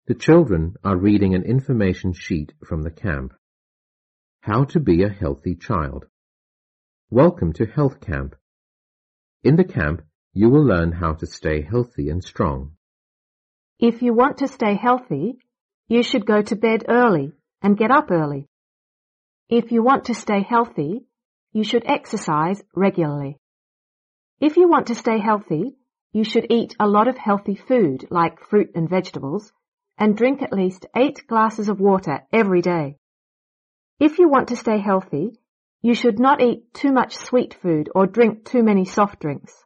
The children are reading an information sheet from the camp. How to be a healthy child. Welcome to Health Camp. In the camp, you will learn how to stay healthy and strong. If you want to stay healthy, you should go to bed early and get up early. If you want to stay healthy, you should exercise regularly. If you want to stay healthy, you should eat a lot of healthy food like fruit and vegetables and drink at least 8 glasses of water every day. If you want to stay healthy, you should not eat too much sweet food or drink too many soft drinks.